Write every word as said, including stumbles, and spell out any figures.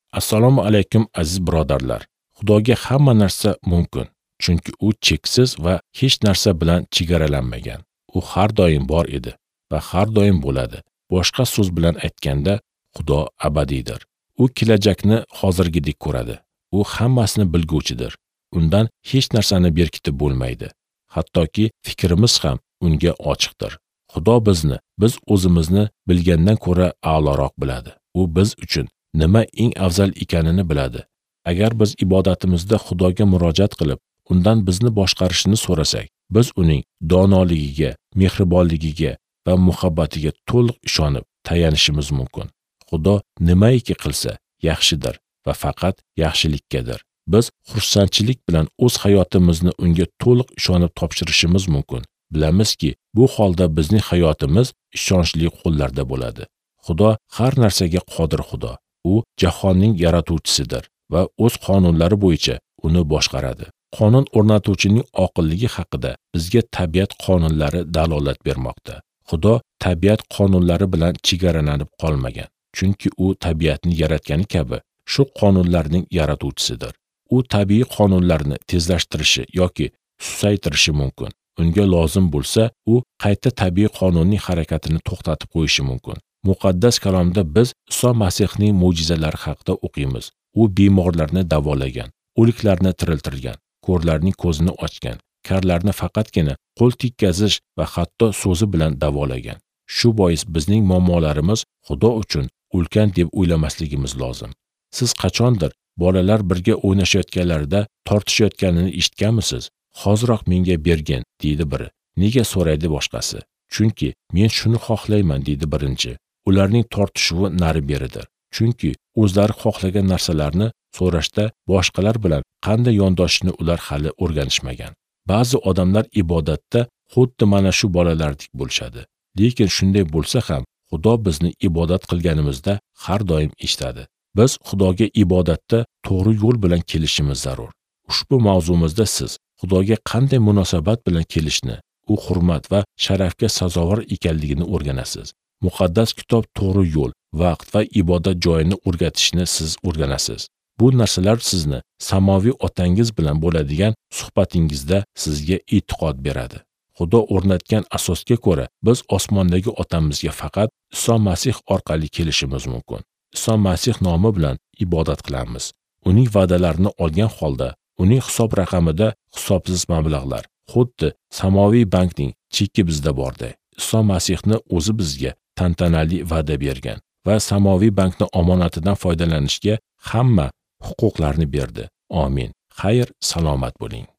Assalomu alaykum aziz birodarlar. Xudoga hamma narsa mumkin, chunki u cheksiz va hech narsa bilan chegaralanmagan. U har doim bor edi va har doim bo'ladi. Boshqa so'z bilan aytganda, Xudo abadiydir. U kelajakni hozirgidek ko'radi. U hammasini bilguvchidir. Undan hech narsani berkitib bo'lmaydi. Hattoki fikrimiz ham unga ochiqdir. Xudo bizni, biz o'zimizni bilgandan ko'ra a'loroq biladi. U biz uchun nima eng afzal ekanini biladi. Agar biz ibodatimizda Xudoga murojaat qilib, undan bizni boshqarishini so'rasak, biz uning donoligiga, mehribonligiga va muhabbatiga to'liq ishonib tayanishimiz mumkin. Xudo nimaiki qilsa yaxshidir va faqat yaxshilikkadir. Biz xursandchilik bilan o'z hayotimizni unga to'liq ishonib topshirishimiz mumkin. Bilamizki, bu holda bizning hayotimiz ishonchli qo'llarda bo'ladi. Xudo har narsaga qodir Xudo. U jahonning yaratuvchisidir va o'z qonunlari bo'yicha uni boshqaradi. Qonun o'rnatuvchining oqilligi haqida bizga tabiat qonunlari dalolat bermoqda. Xudo tabiat qonunlari bilan chegaralanib qolmagan, chunki u tabiatni yaratgani kabi shu qonunlarning yaratuvchisidir. U tabiiy qonunlarni tezlashtirishi yoki susaytirishi mumkin. Unga lozim bo'lsa, u qayta tabiiy qonunning harakatini to'xtatib qo'yishi mumkin. Muqaddas kalomda biz Iso Masihning mo'jizalari haqida o'qiymiz. U bemorlarni davolagan, o'liklarni tiriltirgan, ko'rlarning ko'zini ochgan, karlarni faqatgina qo'l tekkazish va hatto so'zi bilan davolagan. Shu bois bizning muammolarimiz Xudo uchun ulkan deb o'ylamasligimiz lozim. Siz qachondir bolalar birga o'ynashayotganlarida tortishayotganini eshitganmisiz? Hoziroq menga bergin, deydi biri. Nega so'raydi boshqasi? Chunki men shuni xohlayman, deydi birinchi. Ularning tortishuvi nari beridir. Chunki o'zlari xohlagan narsalarni so'rashda boshqalar bilan qanday yondoshishni ular hali o'rganishmagan. Ba'zi odamlar ibodatda xuddi mana shu bolalardek bo'lishadi. Lekin shunday bo'lsa ham, Xudo bizni ibodat qilganimizda har doim eshitadi. Biz Xudoga ibodatda to'g'ri yo'l bilan kelishimiz zarur. Ushbu mavzumizda siz Xudoga qanday munosabat bilan kelishni, u hurmat va sharafga sazovor ekanligini o'rganasiz. Muqaddas kitob to'g'ri yo'l, vaqt va ibodat joyini o'rgatishni siz o'rganasiz. Bu narsalar sizni samoviy otangiz bilan bo'ladigan suhbatingizda sizga e'tiqod beradi. Xudo o'rnatgan asosga ko'ra biz osmondagi otamizga faqat Iso Masih orqali kelishimiz mumkin. Iso Masih nomi bilan ibodat qilamiz. Uning va'dalarini olgan holda, uning hisob raqamida hisobsiz mablag'lar, xuddi samoviy bankning cheki bizda bordi. Iso Masihni o'zi bizga tantanali va'da bergan va samoviy bankni omonatidan foydalanishga hamma huquqlarni berdi. Amin. Xayr, salomat bo'ling.